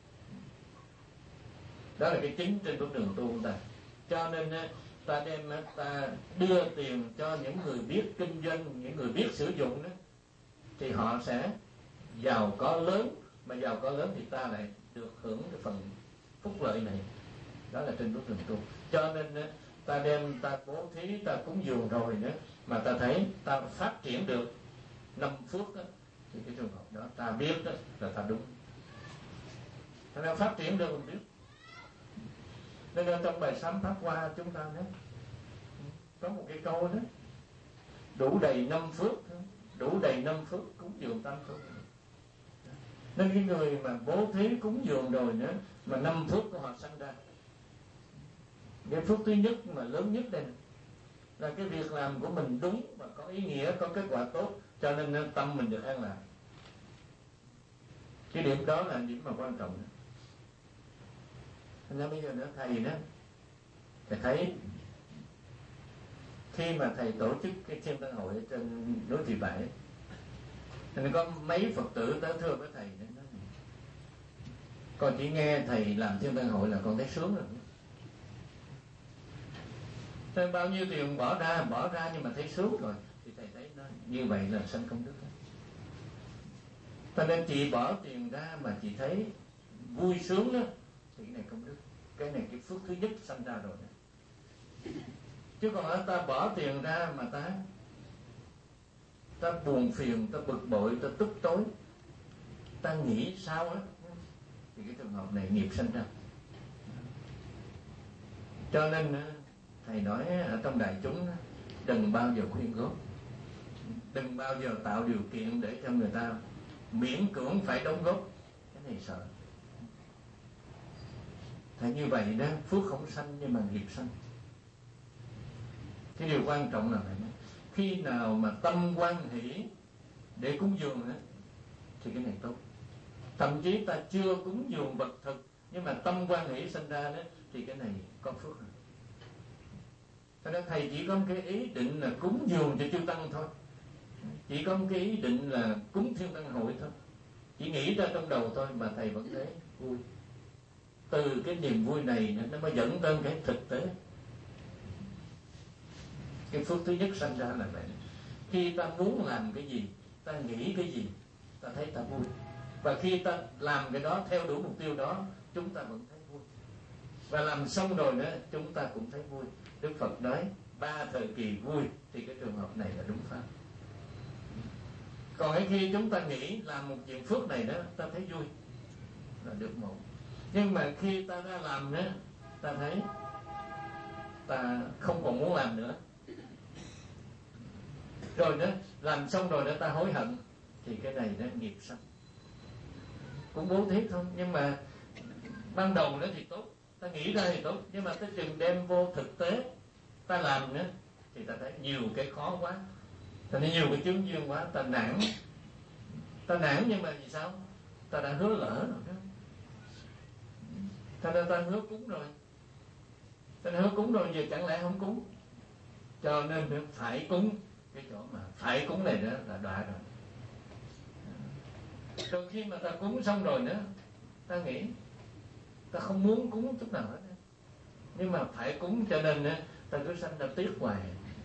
Đó là cái chính trên bước đường tu của ta. Cho nên ta đem ta đưa tiền cho những người biết kinh doanh, những người biết sử dụng đó, thì họ sẽ giàu có lớn. Mà giàu có lớn thì ta lại được hưởng cái phần phúc lợi này. Đó là trên bước đường tu. Cho nên ta đem ta bố thí, ta cúng dường rồi nữa mà ta thấy ta phát triển được năm phước đó, thì cái trường hợp đó ta biết đó là ta đúng. Ta đang phát triển được mình biết. Nên là trong bài sám Pháp Hoa chúng ta nói có một cái câu đó: đủ đầy năm phước, đủ đầy năm phước cúng dường tam phước. Nên cái người mà bố thí cúng dường rồi nữa mà năm phước của họ sanh ra. Cái phước thứ nhất mà lớn nhất đây là cái việc làm của mình đúng và có ý nghĩa, có kết quả tốt, cho nên tâm mình được an lạc. Cái điểm đó là điểm mà quan trọng. Nên bây giờ nữa thầy đó, thầy thấy khi mà thầy tổ chức cái Thiên Tân Hội ở trên núi Thị Bãi, thì có mấy Phật tử tới thưa với thầy đó, nói: con chỉ nghe thầy làm Thiên Tân Hội là con thấy sướng rồi. Nên bao nhiêu tiền bỏ ra bỏ ra nhưng mà thấy sướng rồi thì thầy thấy nó như vậy là sanh công đức. Cho nên chị bỏ tiền ra mà chị thấy vui sướng đó thì cái này công đức. Cái này cái phước thứ nhất sanh ra rồi đó. Chứ còn ở ta bỏ tiền ra mà ta ta buồn phiền, ta bực bội, ta tức tối, ta nghĩ sao á, thì cái trường hợp này nghiệp sanh ra. Cho nên thầy nói ở trong đại chúng đừng bao giờ khuyên góp, đừng bao giờ tạo điều kiện để cho người ta miễn cưỡng phải đóng góp. Cái này sợ. Thế như vậy đó, phước không sanh nhưng mà nghiệp sanh. Cái điều quan trọng là phải nói, khi nào mà tâm hoan hỷ để cúng dường đó, thì cái này tốt. Thậm chí ta chưa cúng dường vật thực nhưng mà tâm hoan hỷ sinh ra đó, thì cái này có phước rồi. Cho nên thầy chỉ có một cái ý định là cúng dường cho chư tăng thôi, chỉ có một cái ý định là cúng Thiên Tân Hội thôi, chỉ nghĩ ra trong đầu thôi mà thầy vẫn thấy vui. Từ cái niềm vui này nó mới dẫn tới cái thực tế. Cái phước thứ nhất sanh ra là vậy. Khi ta muốn làm cái gì, ta nghĩ cái gì, ta thấy ta vui. Và khi ta làm cái đó theo đủ mục tiêu đó, chúng ta vẫn thấy vui. Và làm xong rồi nữa, chúng ta cũng thấy vui. Đức Phật nói ba thời kỳ vui, thì cái trường hợp này là đúng pháp. Còn khi chúng ta nghĩ làm một chuyện phước này đó, ta thấy vui là được một. Nhưng mà khi ta đã làm nữa, ta thấy ta không còn muốn làm nữa. Rồi nữa, làm xong rồi nữa ta hối hận, thì cái này nó nghiệp sanh. Cũng bố thí thôi, nhưng mà ban đầu nữa thì tốt, ta nghĩ ra thì tốt, nhưng mà tới chừng đem vô thực tế ta làm nữa thì ta thấy nhiều cái khó quá, ta thấy nhiều cái chướng duyên quá, ta nản. Ta nản nhưng mà vì sao? Ta đã hứa lỡ rồi đó. Ta đã ta hứa cúng rồi, ta đã hứa cúng rồi, giờ chẳng lẽ không cúng? Cho nên phải cúng. Cái chỗ mà phải cúng này nữa là đọa rồi. Rồi khi mà ta cúng xong rồi nữa, ta nghĩ ta không muốn cúng chút nào hết, nhưng mà phải cúng, cho nên ta cứ sanh ra tiếc hoài.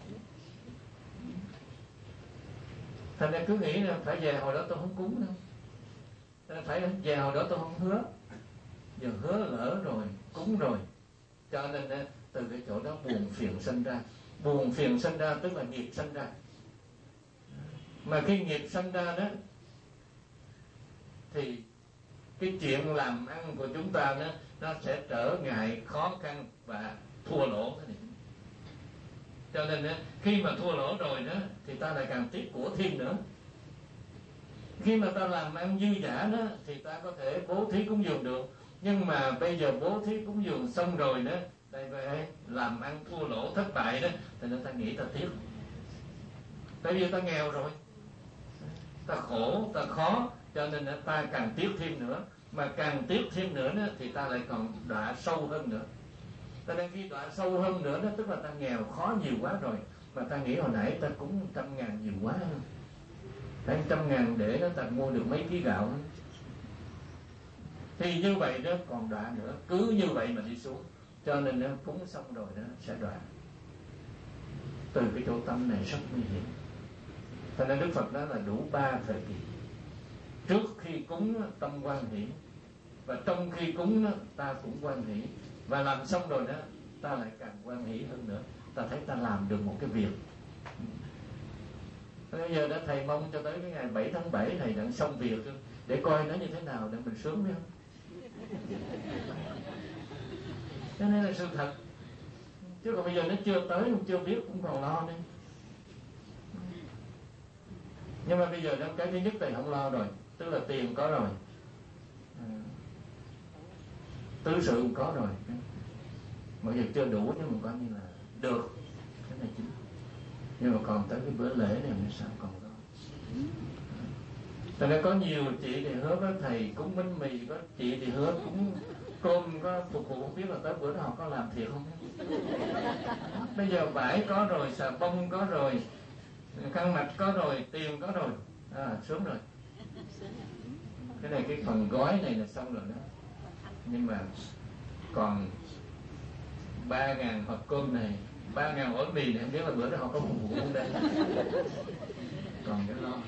Thành ra cứ nghĩ là phải về hồi đó tôi không cúng đâu, phải về hồi đó tôi không hứa. Giờ hứa lỡ rồi, cúng rồi, cho nên từ cái chỗ đó buồn phiền sinh ra. Buồn phiền sinh ra tức là nghiệp sinh ra. Mà khi nghiệp sinh ra đó thì cái chuyện làm ăn của chúng ta đó, nó sẽ trở ngại, khó khăn và thua lỗ. Cho nên đó, khi mà thua lỗ rồi đó thì ta lại càng tiếc của thêm nữa. Khi mà ta làm ăn dư dả đó thì ta có thể bố thí cúng dường được, nhưng mà bây giờ bố thí cúng dường xong rồi đó, đây vậy làm ăn thua lỗ thất bại đó, thì nên ta nghĩ ta tiếc. Tại vì ta nghèo rồi, ta khổ, ta khó, cho nên ta càng tiếc thêm nữa, mà càng tiếc thêm nữa thì ta lại còn đọa sâu hơn nữa. Cho nên khi đọa sâu hơn nữa đó, tức là ta nghèo khó nhiều quá rồi, mà ta nghĩ hồi nãy ta cúng trăm ngàn nhiều quá, lấy trăm ngàn để đó ta mua được mấy ký gạo, thì như vậy đó còn đọa nữa, cứ như vậy mà đi xuống. Cho nên nó cúng xong rồi đó sẽ đọa. Từ cái chỗ tâm này rất nguy hiểm. Cho nên Đức Phật nói là đủ ba thời kỳ. Trước khi cúng tâm quan hỷ, và trong khi cúng ta cũng quan hỷ, và làm xong rồi đó ta lại càng quan hỷ hơn nữa. Ta thấy ta làm được một cái việc. Bây giờ đã thầy mong cho tới cái ngày bảy tháng bảy thầy đã xong việc để coi nó như thế nào để mình sướng biết không? Cho nên là sự thật. Chứ còn bây giờ nó chưa tới, chưa biết cũng còn lo đi. Nhưng mà bây giờ đó, cái thứ nhất thầy không lo rồi, tức là tiền có rồi, à, tứ sự cũng có rồi, mọi việc chưa đủ nhưng mà coi như là được, cái này chính. Nhưng mà còn tới cái bữa lễ này làm sao còn đó. Cho nên có nhiều chị thì hứa với thầy cúng bánh mì, có chị thì hứa cúng cơm, có phục vụ, không biết là tới bữa đó họ có làm thiệt không. Bây giờ vải có rồi, xà bông có rồi, khăn mặt có rồi, tiền có rồi, à, sớm rồi. Cái này cái phần gói này là xong rồi đó. Nhưng mà còn ba ngàn hộp cơm này, ba ngàn ổ mì này, không biết là bữa đó họ có phục vụ không đây. Còn cái lo.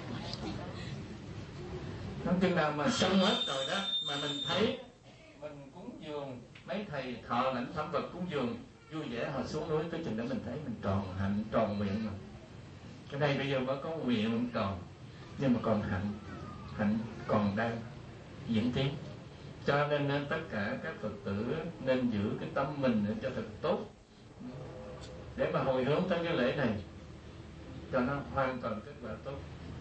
Trong chừng nào mà xong hết rồi đó, mà mình thấy mình cúng dường mấy thầy thọ lãnh thẩm vật cúng dường vui vẻ, họ xuống núi, tới chừng đó mình thấy mình tròn hạnh, tròn nguyện mà. Cái này bây giờ mới có nguyện không tròn, nhưng mà còn hạnh, hạnh còn đang diễn tiến. Cho nên tất cả các Phật tử nên giữ cái tâm mình để cho thật tốt, để mà hồi hướng tới cái lễ này cho nó hoàn toàn kết quả tốt.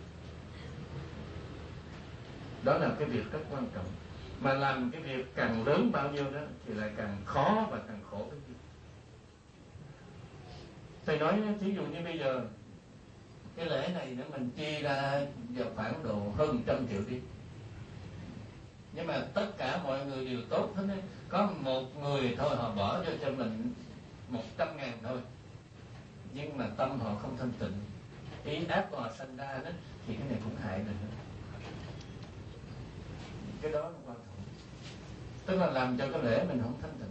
Đó là cái việc rất quan trọng. Mà làm cái việc càng lớn bao nhiêu đó thì lại càng khó và càng khổ cái gì. Thầy nói thí dụ như bây giờ cái lễ này nữa mình chi ra vào khoảng độ hơn trăm triệu đi, nhưng mà tất cả mọi người đều tốt hết đấy. Có một người thôi họ bỏ cho cho mình một trăm ngàn thôi, nhưng mà tâm họ không thanh tịnh, ý ác của họ sanh ra đó, thì cái này cũng hại mình. Cái đó là quan trọng. Tức là làm cho cái lễ mình không thanh tịnh.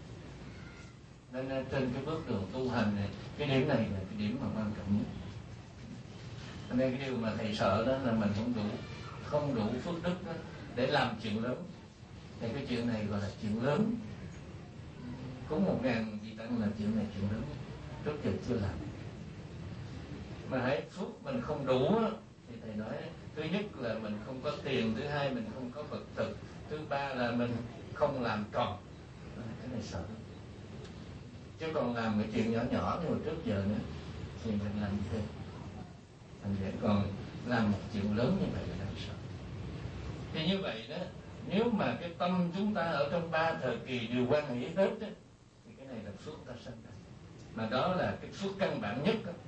Nên trên cái bước đường tu hành này, cái điểm này là cái điểm mà quan trọng nhất. Nên cái điều mà thầy sợ đó là mình không đủ, không đủ phước đức đó để làm chuyện lớn. Thì cái chuyện này gọi là chuyện lớn. Cúng một ngàn vị tăng là chuyện này chuyện lớn, trước giờ chưa làm. Mà hãy phước mình không đủ thì thầy nói thứ nhất là mình không có tiền, thứ hai mình không có vật thực, thứ ba là mình không làm tròn. Cái này sợ. Chứ còn làm cái chuyện nhỏ nhỏ như hồi trước giờ nữa thì mình làm gì thế? Thành vậy còn làm một chuyện lớn như vậy là đáng sợ. Thì như vậy đó, nếu mà cái tâm chúng ta ở trong ba thời kỳ đều quan hỷ hết đó, thì cái này là phước ta sanh ra. Mà đó là cái phước căn bản nhất đó.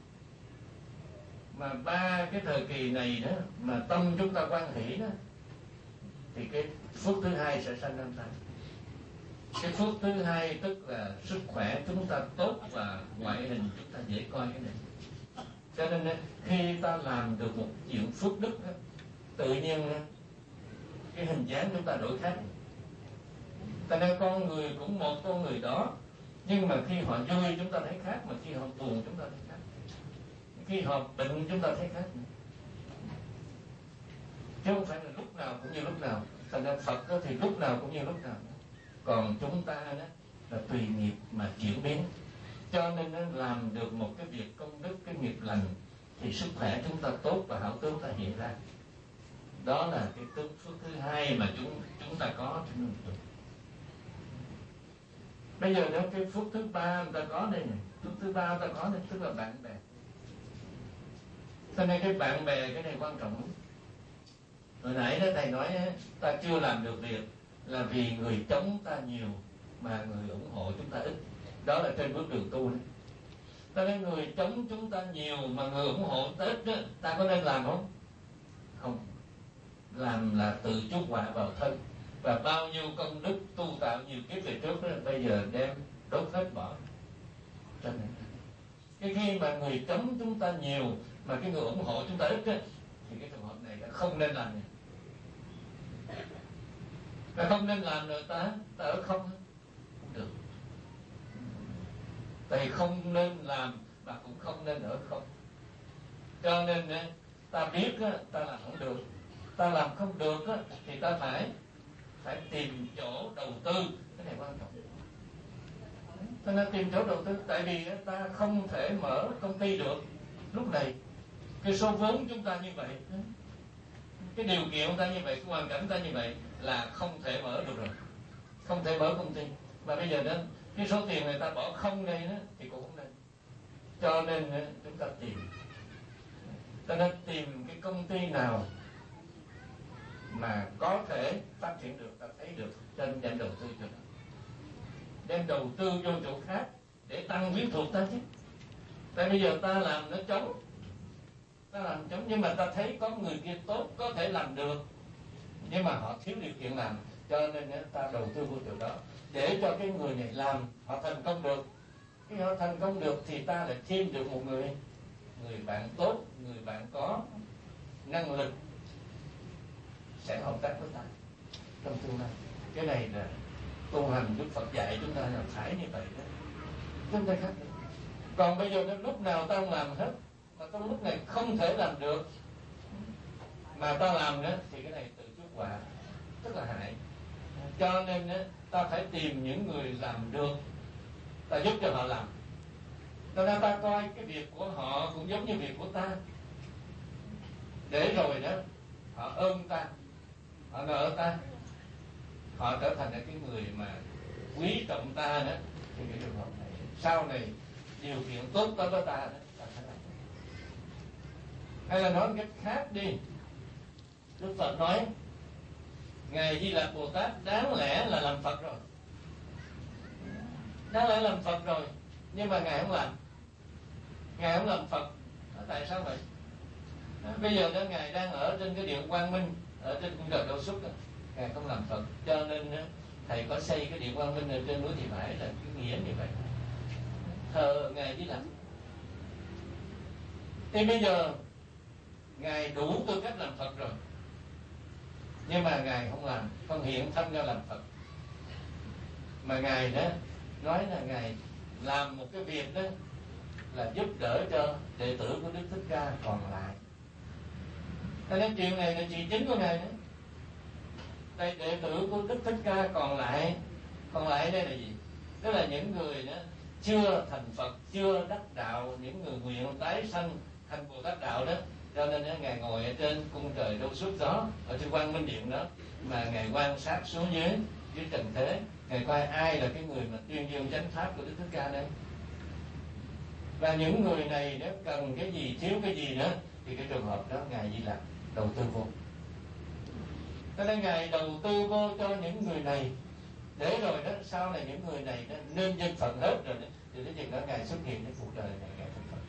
Mà ba cái thời kỳ này đó mà tâm chúng ta quan hỷ đó, thì cái phước thứ hai sẽ sanh lên ta. Cái phước thứ hai tức là sức khỏe chúng ta tốt và ngoại hình chúng ta dễ coi cái này. Cho nên khi ta làm được một chuyện phước đức đó, tự nhiên cái hình dáng chúng ta đổi khác. Tại nên con người cũng một con người đó, nhưng mà khi họ vui chúng ta thấy khác, mà khi họ buồn chúng ta thấy khác, khi họ bệnh chúng ta thấy khác nữa. Chứ không phải là lúc nào cũng như lúc nào. Thành ra Phật đó thì lúc nào cũng như lúc nào. Còn chúng ta đó là tùy nghiệp mà chuyển biến. Cho nên nó làm được một cái việc công đức, cái nghiệp lành, thì sức khỏe chúng ta tốt và hảo tướng ta hiện ra. Đó là cái tướng phước thứ hai mà chúng chúng ta có trên mình được. Bây giờ đó cái phước thứ ba người ta có đây này, phước thứ ba người ta có đây, tức là bạn bè. Cho nên cái bạn bè cái này quan trọng lắm. Hồi nãy đó thầy nói ta chưa làm được việc là vì người chống ta nhiều mà người ủng hộ chúng ta ít. Đó là trên bước đường tu đấy. Cho nên người chống chúng ta nhiều mà người ủng hộ ta ít đó, ta có nên làm không? Không. làm là tự chuốc họa vào thân, và bao nhiêu công đức tu tạo nhiều kiếp về trước đó, bây giờ đem đốt hết bỏ. Cho nên cái khi mà người chống chúng ta nhiều mà cái người ủng hộ chúng ta ít á, thì cái trường hợp này đã không nên làm. Là không nên làm rồi ta ta ở không không được. Tại không nên làm mà cũng không nên ở không. Cho nên ta biết ta làm không được, ta làm không được thì ta phải phải tìm chỗ đầu tư. Cái này quan trọng. Ta nên tìm chỗ đầu tư. Tại vì ta không thể mở công ty được lúc này. Cái số vốn chúng ta như vậy, cái điều kiện chúng ta như vậy, cái hoàn cảnh ta như vậy là không thể mở được rồi, không thể mở công ty. Mà bây giờ đó cái số tiền người ta bỏ không đây đó thì cũng không nên. Cho nên chúng ta tìm, ta nên tìm cái công ty nào mà có thể phát triển được, ta thấy được, trên đem đầu tư cho nó, đem đầu tư vô chỗ khác để tăng quyến thuộc ta chứ. Tại bây giờ ta làm nó trống, ta làm trống, nhưng mà ta thấy có người kia tốt có thể làm được, nhưng mà họ thiếu điều kiện làm, cho nên ta đầu tư vô chỗ đó để cho cái người này làm họ thành công được. Khi họ thành công được thì ta lại thêm được một người người bạn tốt, người bạn có năng lực sẽ hợp tác với ta trong tương lai. Cái này là tu hành Đức Phật dạy chúng ta là phải như vậy đó, chúng ta khác được. Còn bây giờ đến lúc nào ta không làm hết, mà trong lúc này không thể làm được mà ta làm nữa thì cái này tự chuốc họa, rất là hại. Cho nên ta phải tìm những người làm được, ta giúp cho họ làm. Cho nên ta coi cái việc của họ cũng giống như việc của ta, để rồi đó họ ơn ta, họ nợ ta, họ trở thành cái người mà quý trọng ta đó. Thì cái trường hợp này sau này điều kiện tốt tới với ta đó, ta phải làm. Hay là nói một cách khác đi, Đức Phật nói Ngài Di Lặc Bồ Tát đáng lẽ là làm Phật rồi, đáng lẽ làm Phật rồi, nhưng mà Ngài không làm. Ngài không làm Phật. Tại sao vậy? Bây giờ đó Ngài đang ở trên cái điện Quang Minh, ở trên cung trời Đậu Xuất đó. Ngài không làm Phật, cho nên thầy có xây cái điện Quang Minh ở trên núi Thì Phải là cái nghĩa như vậy, thờ Ngài Di Lặc. Thì bây giờ Ngài đủ tư cách làm Phật rồi, nhưng mà Ngài không làm, không hiện thân ra làm Phật, mà Ngài đó nói là Ngài làm một cái việc đó là giúp đỡ cho đệ tử của Đức Thích Ca còn lại. Cho nên chuyện này là chuyện chính của Ngài đó. Đây, đệ tử của Đức Thích Ca còn lại, còn lại đây là gì? Tức là những người đó chưa thành Phật, chưa đắc đạo, những người nguyện tái sanh thành Bồ Tát đạo đó. Cho nên Ngài ngồi ở trên cung trời Đâu Xuất đó, ở trên Quang Minh Điện đó, mà Ngài quan sát xuống dưới dưới trần thế, Ngài coi ai là cái người mà tuyên dương chánh pháp của Đức Thích Ca đây. Và những người này nếu cần cái gì, thiếu cái gì nữa thì cái trường hợp đó Ngài Di Lặc đầu tư vô. Cho nên Ngài đầu tư vô cho những người này, để rồi đó sau này những người này đó, nên dân Phật hết rồi đó, thì đến chừng đó Ngài xuất hiện trên cuộc đời này, Ngài thành Phật.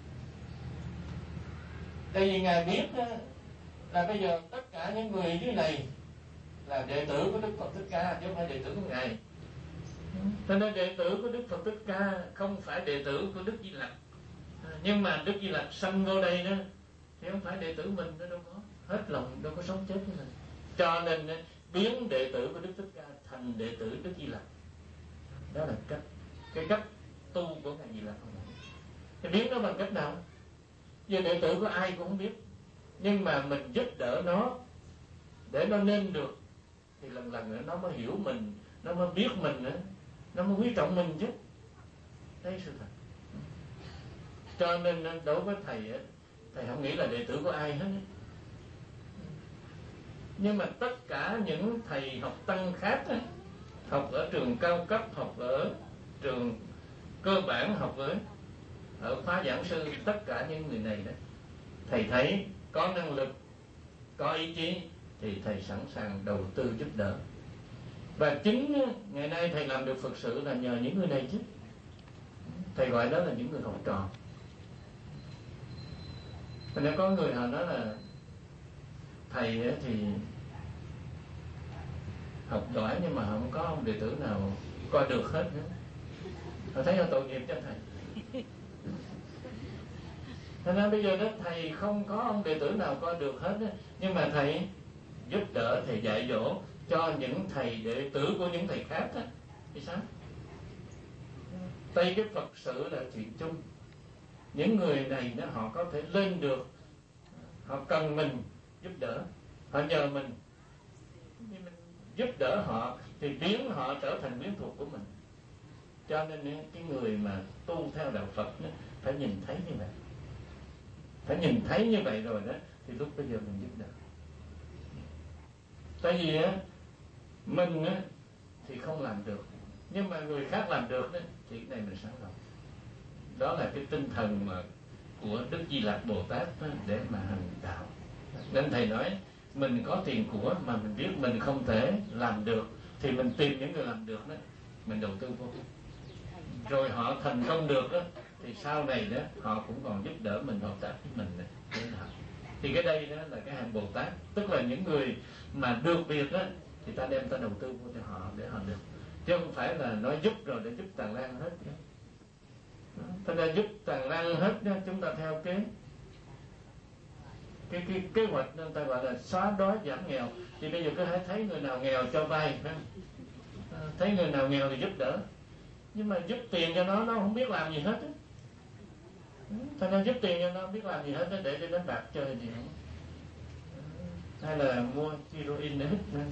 Tại vì Ngài biết đó, là bây giờ tất cả những người dưới này là đệ tử của Đức Phật Thích Ca, chứ không phải đệ tử của Ngài. Cho nên đệ tử của Đức Phật Thích Ca không phải đệ tử của Đức Di Lặc. Nhưng mà Đức Di Lặc sanh vô đây đó thì không phải đệ tử mình, nó đâu có hết lòng, đâu có sống chết như mình. Cho nên biến đệ tử của Đức Thích Ca thành đệ tử Đức Di Lặc. Đó là cách, cái cách tu của Ngài Di Lặc. Thì biến nó bằng cách nào? Giờ đệ tử của ai cũng không biết, nhưng mà mình giúp đỡ nó để nó nên được, thì lần lần nữa nó mới hiểu mình, nó mới biết mình nữa, nó mới quý trọng mình chứ. Đấy sự thật. Cho nên đối với thầy, thầy không nghĩ là đệ tử của ai hết. Nhưng mà tất cả những thầy học tăng khác, học ở trường cao cấp, học ở trường cơ bản, học ở ở khóa giảng sư, tất cả những người này đó, thầy thấy có năng lực, có ý chí thì thầy sẵn sàng đầu tư giúp đỡ. Và chính ngày nay thầy làm được Phật sự là nhờ những người này chứ. Thầy gọi đó là những người học trò. Nên có người họ nói là thầy ấy thì học giỏi nhưng mà không có ông đệ tử nào coi được hết nữa. Họ thấy là tội nghiệp cho thầy. Thế nên bây giờ đó thầy không có ông đệ tử nào coi được hết đó. Nhưng mà thầy giúp đỡ, thầy dạy dỗ cho những thầy đệ tử của những thầy khác đó. Thì sao? Tây cái Phật sự là chuyện chung. Những người này đó họ có thể lên được, họ cần mình giúp đỡ, họ nhờ mình, mình giúp đỡ họ thì biến họ trở thành quyến thuộc của mình. Cho nên cái người mà tu theo đạo Phật đó, phải nhìn thấy như vậy, phải nhìn thấy như vậy rồi đó thì lúc bây giờ mình giúp đỡ. Tại vì á mình á thì không làm được, nhưng mà người khác làm được đó thì cái này mình sáng lòng. Đó là cái tinh thần mà của Đức Di Lặc Bồ Tát đó, để mà hành đạo. Nên thầy nói mình có tiền của mà mình biết mình không thể làm được thì mình tìm những người làm được đó, mình đầu tư vô. Rồi họ thành công được đó thì sau này đó họ cũng còn giúp đỡ mình, hợp tác với mình này, để làm. Thì cái đây đó là cái hàng Bồ Tát, tức là những người mà được việc đó thì ta đem ta đầu tư vô cho họ để họ được, chứ không phải là nói giúp rồi để giúp tràn lan hết. Ta đã giúp tràn lan hết đó, chúng ta theo cái cái cái kế hoạch nên ta gọi là xóa đói giảm nghèo. Thì bây giờ cứ thấy người nào nghèo cho vay, thấy người nào nghèo thì giúp đỡ, nhưng mà giúp tiền cho nó nó không biết làm gì hết á. Thành ra giúp tiền cho nó không biết làm gì hết đó, để cho đánh bạc chơi gì không, hay là mua heroin để hít lên.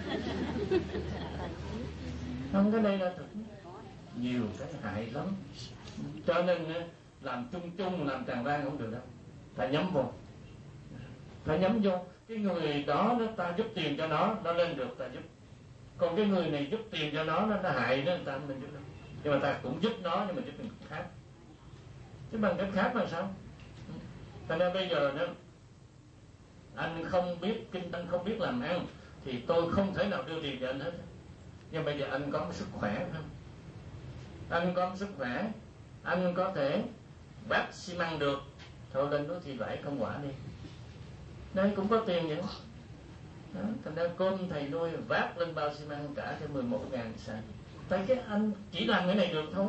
Không, cái đây là thực nhiều cái hại lắm. Cho nên làm chung chung, làm tràn lan không được đâu, phải nhắm vô, phải nhắm vô. Cái người đó nó ta giúp tiền cho nó nó lên được ta giúp, còn cái người này giúp tiền cho nó nó, nó hại nó, người ta mình giúp đâu. Nhưng mà ta cũng giúp nó, nhưng mà giúp mình khác, chứ bằng cách khác là sao? Thành ra bây giờ đó anh không biết kinh, anh không biết làm ăn thì tôi không thể nào đưa tiền cho anh hết. Nhưng bây giờ anh có sức khỏe không? Anh có sức khỏe, anh có thể vác xi măng được, thôi lên đó thì lại không quả đi. Đây cũng có tiền vậy đó. Thành ra cơm thầy nuôi vác lên bao xi măng trả cho mười một ngàn sàn. Tại cái anh chỉ làm cái này được thôi.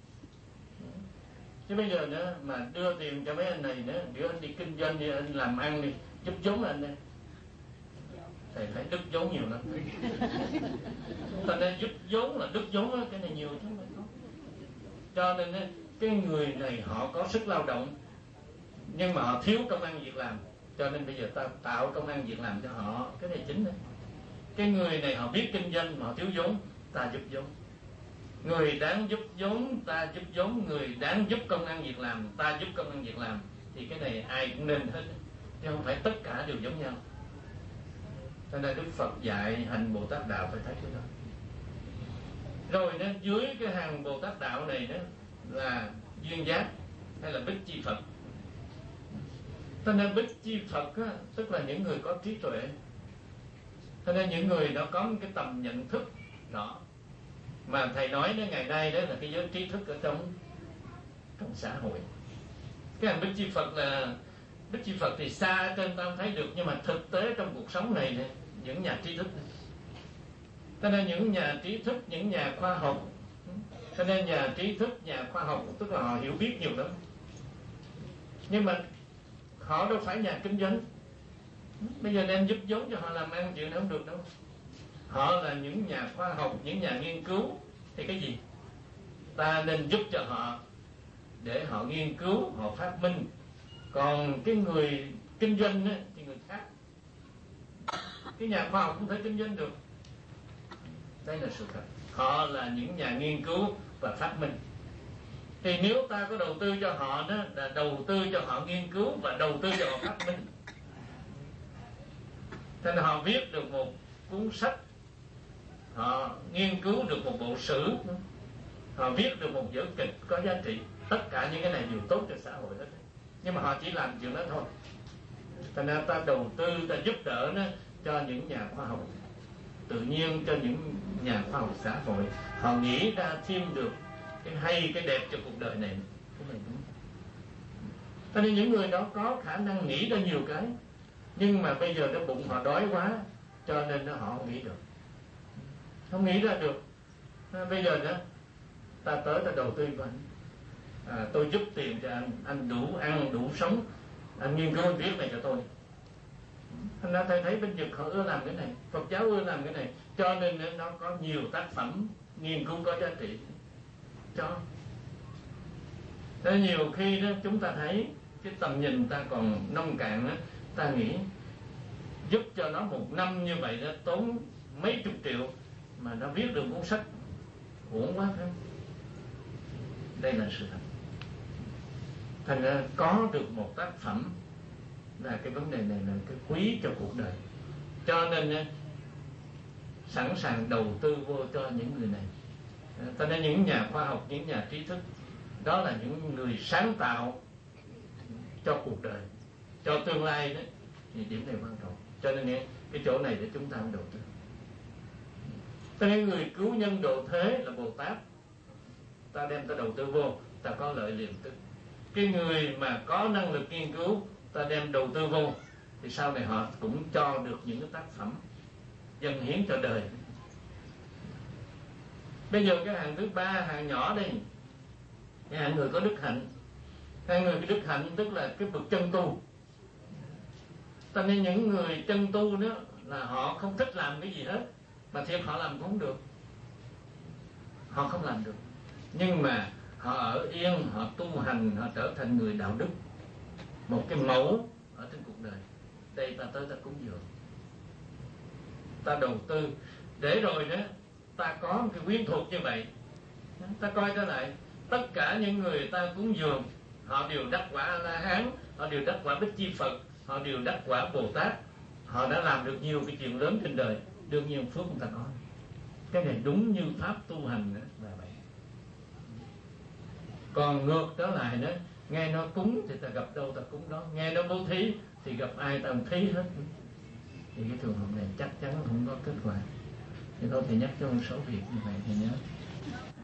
Chứ bây giờ nữa mà đưa tiền cho mấy anh này nữa, nếu anh đi kinh doanh đi, anh làm ăn đi, giúp vốn anh đây, thầy thấy đứt vốn nhiều lắm. Thành ra giúp vốn là đứt vốn đó, cái này nhiều chứ không phải không. Cho nên cái người này họ có sức lao động nhưng mà họ thiếu công ăn việc làm, cho nên bây giờ ta tạo công ăn việc làm cho họ, cái này chính đấy. Cái người này họ biết kinh doanh mà họ thiếu vốn, ta giúp vốn. Người đáng giúp vốn ta giúp vốn, người đáng giúp công ăn việc làm ta giúp công ăn việc làm. Thì cái này ai cũng nên hết, chứ không phải tất cả đều giống nhau. Cho nên Đức Phật dạy hành Bồ Tát đạo phải thấy cái đó. Rồi đó, dưới cái hàng Bồ Tát đạo này đó là duyên giác hay là Bích Chi Phật. Cho nên Bích Chi Phật á, tức là những người có trí tuệ. Cho nên những người đó có một cái tầm nhận thức rõ. Mà thầy nói đến ngày nay đó là cái giới trí thức ở trong trong xã hội. Cái hành Bích Chi Phật là Bích Chi Phật thì xa trên ta không thấy được, nhưng mà thực tế trong cuộc sống này, này những nhà trí thức này. Cho nên những nhà trí thức, những nhà khoa học, cho nên nhà trí thức, nhà khoa học tức là họ hiểu biết nhiều lắm, nhưng mà họ đâu phải nhà kinh doanh. Bây giờ đem giúp vốn cho họ làm ăn chuyện đó không được đâu. Họ là những nhà khoa học, những nhà nghiên cứu. Thì cái gì? Ta nên giúp cho họ để họ nghiên cứu, họ phát minh. Còn cái người kinh doanh ấy, thì người khác. Cái nhà khoa học không thể kinh doanh được. Đây là sự thật. Họ là những nhà nghiên cứu và phát minh. Thì nếu ta có đầu tư cho họ đó, là đầu tư cho họ nghiên cứu và đầu tư cho họ phát minh. Thế nên họ viết được một cuốn sách, họ nghiên cứu được một bộ sử, họ viết được một vở kịch có giá trị. Tất cả những cái này đều tốt cho xã hội hết. Nhưng mà họ chỉ làm chuyện đó thôi. Thế nên ta đầu tư, ta giúp đỡ nó cho những nhà khoa học tự nhiên, cho những nhà khoa học xã hội. Họ nghĩ ra thêm được cái hay, cái đẹp cho cuộc đời này. Cái này đúng. Cho nên những người đó có khả năng nghĩ ra nhiều cái. Nhưng mà bây giờ cái bụng họ đói quá, cho nên nó họ không nghĩ được, không nghĩ ra được. À, bây giờ đó ta tới ta đầu tư vào anh, à, tôi giúp tiền cho anh, anh đủ ăn đủ sống, anh nghiên cứu viết này cho tôi. Thành ra thầy thấy bên Nhật họ ưa làm cái này, Phật giáo ưa làm cái này, cho nên nó có nhiều tác phẩm nghiên cứu có giá trị cho. Thế nhiều khi đó chúng ta thấy cái tầm nhìn ta còn nông cạn đó, ta nghĩ giúp cho nó một năm như vậy đó tốn mấy chục triệu mà nó viết được cuốn sách, uổng quá phải không? Đây là sự thật. Thành ra có được một tác phẩm là cái vấn đề này là cái quý cho cuộc đời, cho nên sẵn sàng đầu tư vô cho những người này. Cho nên những nhà khoa học, những nhà trí thức đó là những người sáng tạo cho cuộc đời, cho tương lai đó, thì điểm này quan trọng. Cho nên cái chỗ này để chúng ta đầu tư. Cho nên người cứu nhân độ thế là Bồ Tát, ta đem ta đầu tư vô, ta có lợi liền tức. Cái người mà có năng lực nghiên cứu, ta đem đầu tư vô, thì sau này họ cũng cho được những cái tác phẩm dâng hiến cho đời. Bây giờ cái hàng thứ ba, hàng nhỏ đây, cái hàng người có đức hạnh. Hàng người có đức hạnh tức là cái bậc chân tu. Cho nên những người chân tu đó là họ không thích làm cái gì hết, mà thiệt họ làm cũng không được, họ không làm được. Nhưng mà họ ở yên, họ tu hành, họ trở thành người đạo đức, một cái mẫu ở trên cuộc đời. Đây ta tới ta cúng dường, ta đầu tư, để rồi đó ta có một cái quyến thuộc như vậy. Ta coi trở lại, tất cả những người ta cúng dường, họ đều đắc quả A-la-hán, họ đều đắc quả Bích Chi Phật, họ đều đắc quả Bồ Tát. Họ đã làm được nhiều cái chuyện lớn trên đời, đương nhiên phước người ta có. Cái này đúng như pháp tu hành đó là vậy. Còn ngược trở lại đó, nghe nó cúng thì ta gặp đâu ta cúng đó, nghe nó bố thí thì gặp ai ta thí hết. Thì cái trường hợp này chắc chắn không có kết quả. Thì tôi thì nhắc cho một số việc như vậy thì nhớ.